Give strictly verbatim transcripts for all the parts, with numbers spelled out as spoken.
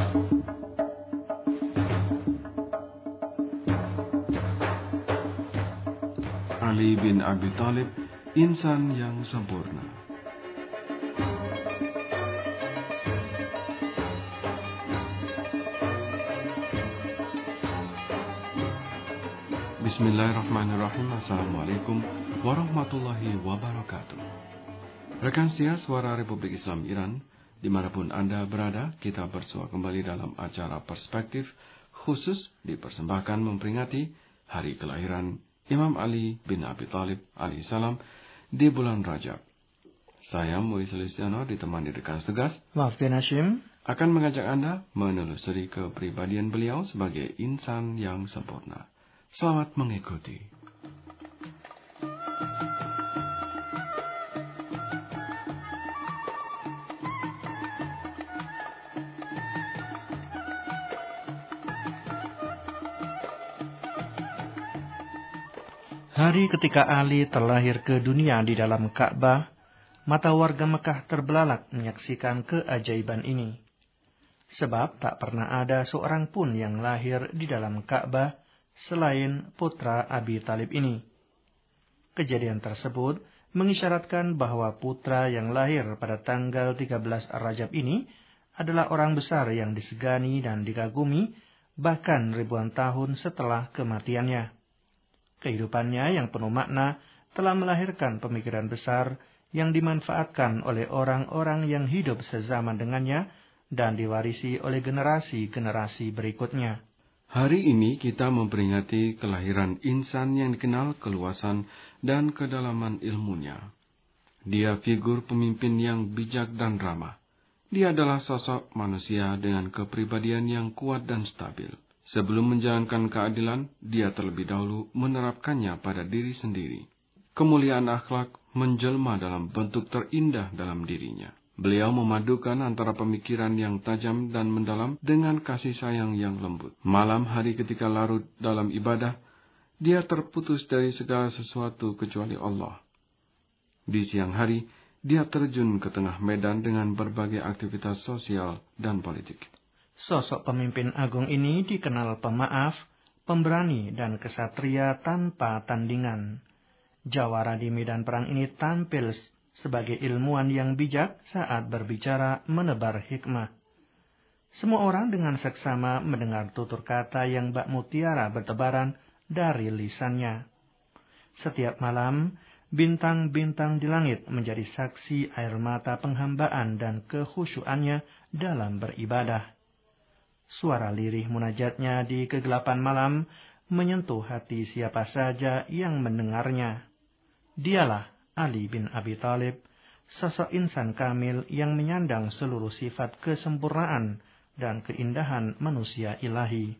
Ali bin Abi Thalib, insan yang sempurna. Bismillahirrahmanirrahim. Assalamualaikum warahmatullahi wabarakatuh. Rekan setia Suara Republik Islam Iran, dimanapun Anda berada, kita bersua kembali dalam acara Perspektif khusus dipersembahkan memperingati hari kelahiran Imam Ali bin Abi Thalib alaihissalam di bulan Rajab. Saya Muiz Listiano ditemani rekan setugas Wafin Hashim akan mengajak Anda menelusuri kepribadian beliau sebagai insan yang sempurna. Selamat mengikuti. Hari ketika Ali terlahir ke dunia di dalam Ka'bah, mata warga Mekah terbelalak menyaksikan keajaiban ini. Sebab tak pernah ada seorang pun yang lahir di dalam Ka'bah selain putra Abi Thalib ini. Kejadian tersebut mengisyaratkan bahwa putra yang lahir pada tanggal tiga belas Rajab ini adalah orang besar yang disegani dan dikagumi bahkan ribuan tahun setelah kematiannya. Kehidupannya yang penuh makna telah melahirkan pemikiran besar yang dimanfaatkan oleh orang-orang yang hidup sezaman dengannya dan diwarisi oleh generasi-generasi berikutnya. Hari ini kita memperingati kelahiran insan yang dikenal keluasan dan kedalaman ilmunya. Dia figur pemimpin yang bijak dan ramah. Dia adalah sosok manusia dengan kepribadian yang kuat dan stabil. Sebelum menjalankan keadilan, dia terlebih dahulu menerapkannya pada diri sendiri. Kemuliaan akhlak menjelma dalam bentuk terindah dalam dirinya. Beliau memadukan antara pemikiran yang tajam dan mendalam dengan kasih sayang yang lembut. Malam hari ketika larut dalam ibadah, dia terputus dari segala sesuatu kecuali Allah. Di siang hari, dia terjun ke tengah medan dengan berbagai aktivitas sosial dan politik. Sosok pemimpin agung ini dikenal pemaaf, pemberani, dan kesatria tanpa tandingan. Jawara di medan perang ini tampil sebagai ilmuwan yang bijak saat berbicara menebar hikmah. Semua orang dengan seksama mendengar tutur kata yang bak mutiara bertebaran dari lisannya. Setiap malam, bintang-bintang di langit menjadi saksi air mata penghambaan dan kekhusyuannya dalam beribadah. Suara lirih munajatnya di kegelapan malam menyentuh hati siapa saja yang mendengarnya. Dialah Ali bin Abi Thalib, sosok insan kamil yang menyandang seluruh sifat kesempurnaan dan keindahan manusia ilahi.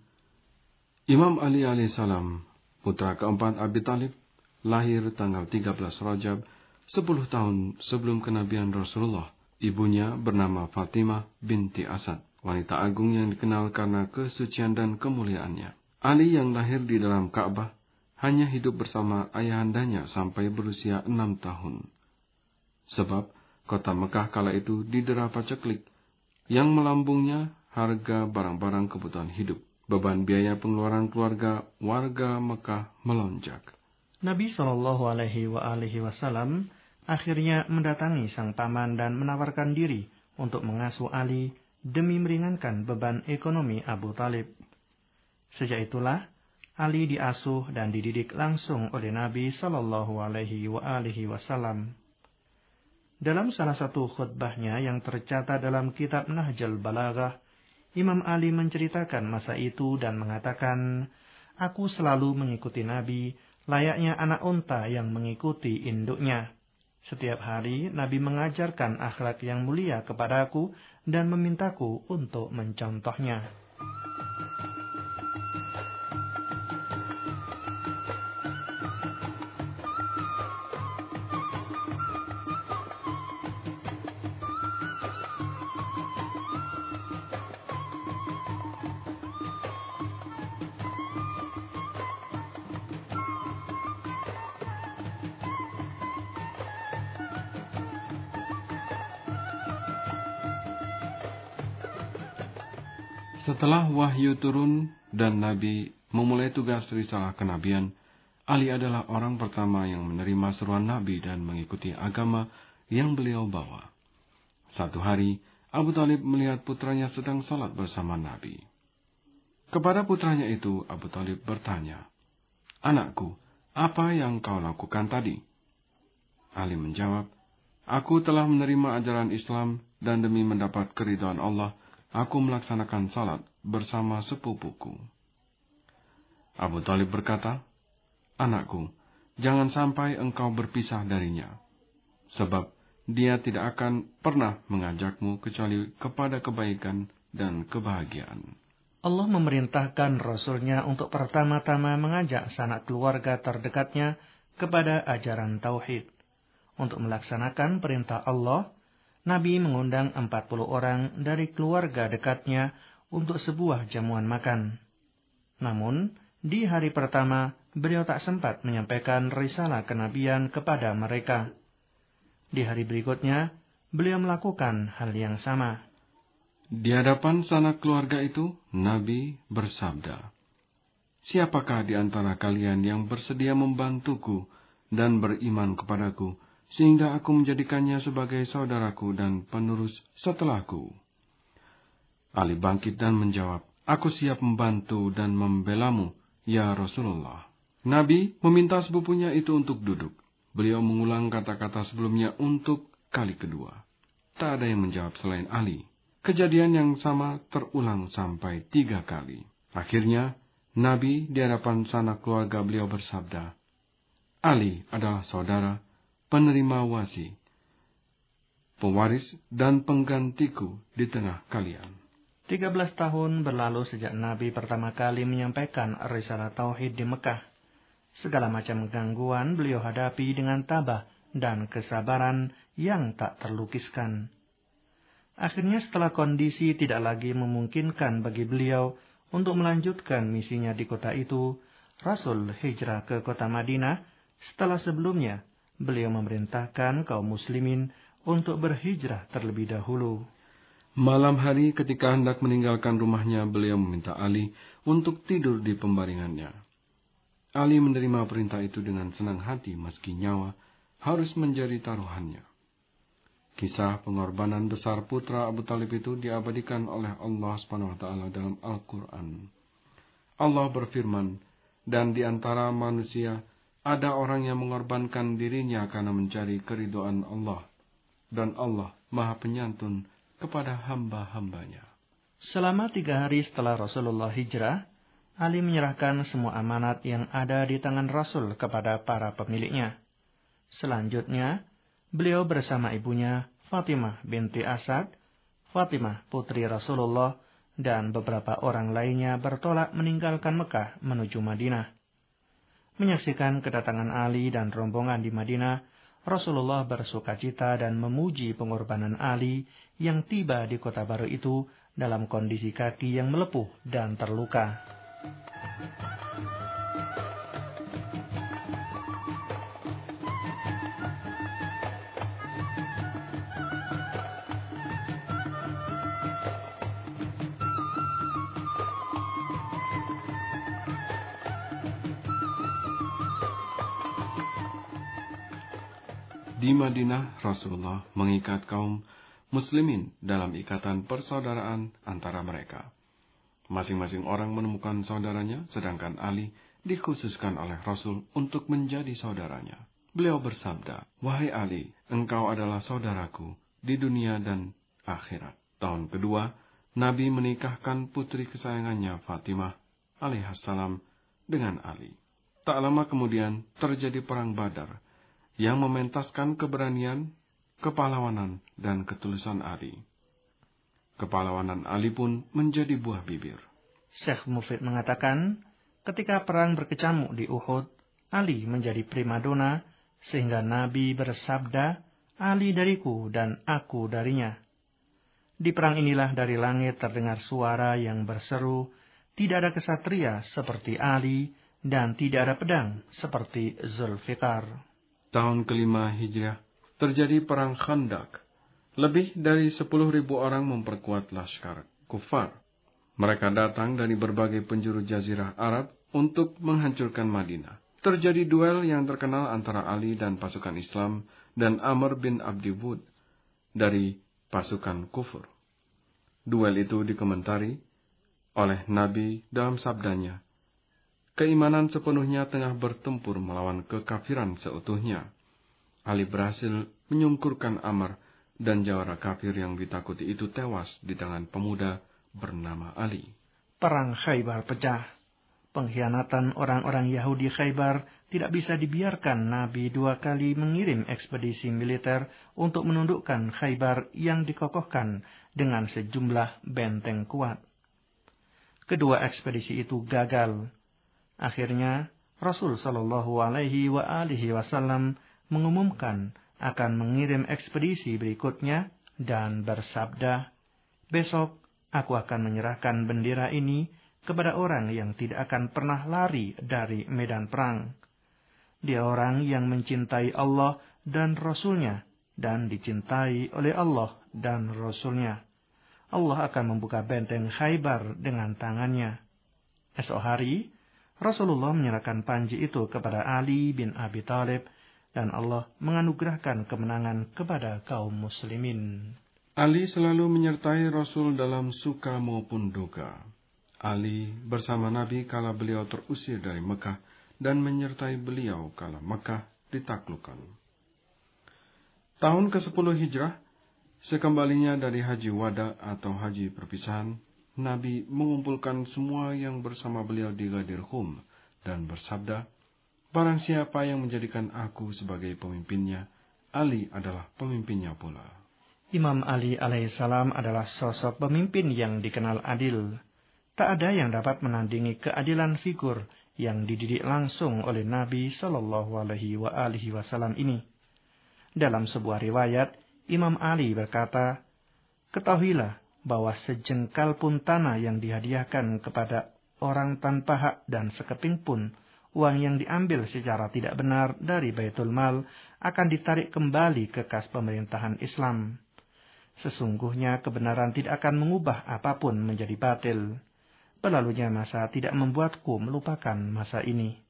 Imam Ali alaihissalam, putra keempat Abi Thalib, lahir tanggal tiga belas Rajab, sepuluh tahun sebelum kenabian Rasulullah. Ibunya bernama Fatimah binti Asad, wanita agung yang dikenal karena kesucian dan kemuliaannya. Ali yang lahir di dalam Ka'bah hanya hidup bersama ayahandanya sampai berusia enam tahun. Sebab kota Mekah kala itu didera paceklik yang melambungnya harga barang-barang kebutuhan hidup. Beban biaya pengeluaran keluarga warga Mekah melonjak. Nabi Shallallahu Alaihi Wasallam akhirnya mendatangi sang paman dan menawarkan diri untuk mengasuh Ali demi meringankan beban ekonomi Abu Thalib. Sejak itulah Ali diasuh dan dididik langsung oleh Nabi Shallallahu Alaihi Wasallam. Dalam salah satu khutbahnya yang tercatat dalam kitab Nahjul Balaghah, Imam Ali menceritakan masa itu dan mengatakan, "Aku selalu mengikuti Nabi, layaknya anak unta yang mengikuti induknya. Setiap hari Nabi mengajarkan akhlak yang mulia kepadaku dan memintaku untuk mencontohnya." Setelah wahyu turun dan Nabi memulai tugas risalah kenabian, Ali adalah orang pertama yang menerima seruan Nabi dan mengikuti agama yang beliau bawa. Satu hari, Abu Talib melihat putranya sedang salat bersama Nabi. Kepada putranya itu, Abu Talib bertanya, "Anakku, apa yang kau lakukan tadi?" Ali menjawab, "Aku telah menerima ajaran Islam dan demi mendapat keridhaan Allah, aku melaksanakan salat bersama sepupuku." Abu Talib berkata, "Anakku, jangan sampai engkau berpisah darinya, sebab dia tidak akan pernah mengajakmu kecuali kepada kebaikan dan kebahagiaan." Allah memerintahkan Rasul-Nya untuk pertama-tama mengajak sanak keluarga terdekatnya kepada ajaran Tauhid. Untuk melaksanakan perintah Allah, Nabi mengundang empat puluh orang dari keluarga dekatnya untuk sebuah jamuan makan. Namun, di hari pertama, beliau tak sempat menyampaikan risalah kenabian kepada mereka. Di hari berikutnya, beliau melakukan hal yang sama. Di hadapan sanak keluarga itu, Nabi bersabda, "Siapakah di antara kalian yang bersedia membantuku dan beriman kepadaku, sehingga aku menjadikannya sebagai saudaraku dan penerus setelahku?" Ali bangkit dan menjawab, "Aku siap membantu dan membelamu, ya Rasulullah." Nabi meminta sepupunya itu untuk duduk. Beliau mengulang kata-kata sebelumnya untuk kali kedua. Tak ada yang menjawab selain Ali. Kejadian yang sama terulang sampai tiga kali. Akhirnya, Nabi di hadapan sanak keluarga beliau bersabda, "Ali adalah saudara, penerima wasi, pewaris dan penggantiku di tengah kalian." Tiga belas tahun berlalu sejak Nabi pertama kali menyampaikan risalah Tauhid di Mekah. Segala macam gangguan beliau hadapi dengan tabah dan kesabaran yang tak terlukiskan. Akhirnya setelah kondisi tidak lagi memungkinkan bagi beliau untuk melanjutkan misinya di kota itu, Rasul hijrah ke kota Madinah setelah sebelumnya beliau memerintahkan kaum muslimin untuk berhijrah terlebih dahulu. Malam hari ketika hendak meninggalkan rumahnya, beliau meminta Ali untuk tidur di pembaringannya. Ali menerima perintah itu dengan senang hati meski nyawa harus menjadi taruhannya. Kisah pengorbanan besar putra Abu Talib itu diabadikan oleh Allah subhanahu wa taala dalam Al-Quran. Allah berfirman, "Dan di antara manusia ada orang yang mengorbankan dirinya karena mencari keridhaan Allah, dan Allah Maha Penyantun kepada hamba-hambanya." Selama tiga hari setelah Rasulullah hijrah, Ali menyerahkan semua amanat yang ada di tangan Rasul kepada para pemiliknya. Selanjutnya, beliau bersama ibunya Fatimah binti Asad, Fatimah putri Rasulullah, dan beberapa orang lainnya bertolak meninggalkan Mekah menuju Madinah. Menyaksikan kedatangan Ali dan rombongan di Madinah, Rasulullah bersukacita dan memuji pengorbanan Ali yang tiba di kota baru itu dalam kondisi kaki yang melepuh dan terluka. Di Madinah, Rasulullah mengikat kaum muslimin dalam ikatan persaudaraan antara mereka. Masing-masing orang menemukan saudaranya, sedangkan Ali dikhususkan oleh Rasul untuk menjadi saudaranya. Beliau bersabda, "Wahai Ali, engkau adalah saudaraku di dunia dan akhirat." Tahun kedua, Nabi menikahkan putri kesayangannya Fatimah alaihissalam dengan Ali. Tak lama kemudian terjadi perang Badar yang mementaskan keberanian, kepahlawanan, dan ketulusan Ali. Kepahlawanan Ali pun menjadi buah bibir. Syekh Mufid mengatakan, ketika perang berkecamuk di Uhud, Ali menjadi primadona, sehingga Nabi bersabda, "Ali dariku dan aku darinya." Di perang inilah dari langit terdengar suara yang berseru, "Tidak ada kesatria seperti Ali, dan tidak ada pedang seperti Zulfikar." Tahun kelima Hijriah, terjadi perang Khandak. Lebih dari sepuluh ribu orang memperkuat laskar kufar. Mereka datang dari berbagai penjuru jazirah Arab untuk menghancurkan Madinah. Terjadi duel yang terkenal antara Ali dan pasukan Islam dan Amr bin Abdi Wud dari pasukan kufur. Duel itu dikomentari oleh Nabi dalam sabdanya, "Keimanan sepenuhnya tengah bertempur melawan kekafiran seutuhnya." Ali berhasil menyungkurkan Amr dan jawara kafir yang ditakuti itu tewas di tangan pemuda bernama Ali. Perang Khaybar pecah. Pengkhianatan orang-orang Yahudi Khaybar tidak bisa dibiarkan. Nabi dua kali mengirim ekspedisi militer untuk menundukkan Khaybar yang dikokohkan dengan sejumlah benteng kuat. Kedua ekspedisi itu gagal. Akhirnya Rasul Shallallahu Alaihi Wasallam mengumumkan akan mengirim ekspedisi berikutnya dan bersabda, "Besok aku akan menyerahkan bendera ini kepada orang yang tidak akan pernah lari dari medan perang. Dia orang yang mencintai Allah dan Rasul-Nya dan dicintai oleh Allah dan Rasul-Nya. Allah akan membuka benteng Khaybar dengan tangannya." Esok hari, Rasulullah menyerahkan panji itu kepada Ali bin Abi Thalib dan Allah menganugerahkan kemenangan kepada kaum muslimin. Ali selalu menyertai Rasul dalam suka maupun duka. Ali bersama Nabi kala beliau terusir dari Mekah dan menyertai beliau kala Mekah ditaklukkan. Tahun kesepuluh Hijrah, sekembalinya dari Haji Wada atau Haji Perpisahan, Nabi mengumpulkan semua yang bersama beliau di Ghadir Khum dan bersabda, "Barang siapa yang menjadikan aku sebagai pemimpinnya, Ali adalah pemimpinnya pula." Imam Ali alaihissalam adalah sosok pemimpin yang dikenal adil. Tak ada yang dapat menandingi keadilan figur yang dididik langsung oleh Nabi Shallallahu Alaihi Wasallam ini. Dalam sebuah riwayat, Imam Ali berkata, "Ketahuilah bahwa sejengkal pun tanah yang dihadiahkan kepada orang tanpa hak dan sekeping pun uang yang diambil secara tidak benar dari Baitul Mal akan ditarik kembali ke kas pemerintahan Islam. Sesungguhnya kebenaran tidak akan mengubah apapun menjadi batil. Berlalunya masa tidak membuatku melupakan masa ini."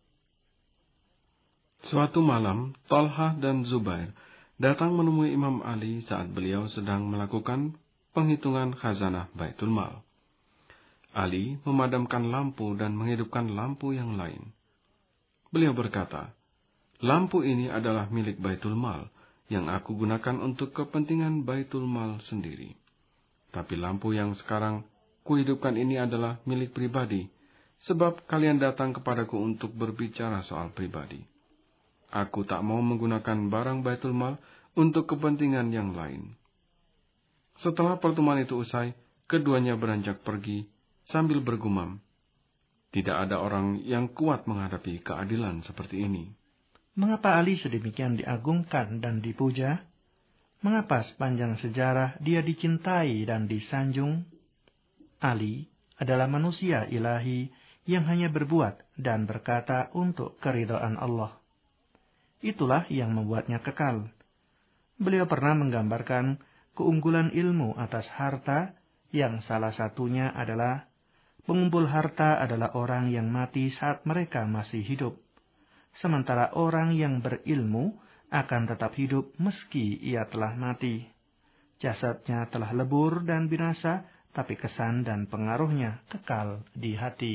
Suatu malam, Talhah dan Zubair datang menemui Imam Ali saat beliau sedang melakukan penghitungan khazanah Baitul Mal. Ali memadamkan lampu dan menghidupkan lampu yang lain. Beliau berkata, "Lampu ini adalah milik Baitul Mal yang aku gunakan untuk kepentingan Baitul Mal sendiri. Tapi lampu yang sekarang kuhidupkan ini adalah milik pribadi, sebab kalian datang kepadaku untuk berbicara soal pribadi. Aku tak mau menggunakan barang Baitul Mal untuk kepentingan yang lain." Setelah pertemuan itu usai, keduanya beranjak pergi sambil bergumam, "Tidak ada orang yang kuat menghadapi keadilan seperti ini." Mengapa Ali sedemikian diagungkan dan dipuja? Mengapa sepanjang sejarah dia dicintai dan disanjung? Ali adalah manusia ilahi yang hanya berbuat dan berkata untuk keridhaan Allah. Itulah yang membuatnya kekal. Beliau pernah menggambarkan keunggulan ilmu atas harta, yang salah satunya adalah pengumpul harta adalah orang yang mati saat mereka masih hidup. Sementara orang yang berilmu akan tetap hidup meski ia telah mati. Jasadnya telah lebur dan binasa, tapi kesan dan pengaruhnya kekal di hati.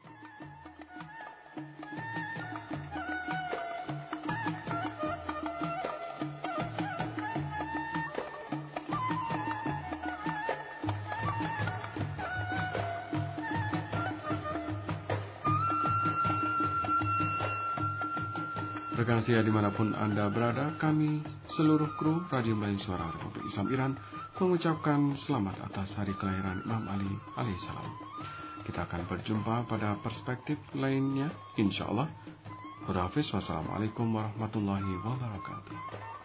Rekan setia dimanapun Anda berada, kami seluruh kru Radio Melayu Suara Republik Islam Iran mengucapkan selamat atas hari kelahiran Imam Ali alaihissalam. Kita akan berjumpa pada perspektif lainnya, insya Allah. Khudafis, wassalamualaikum warahmatullahi wabarakatuh.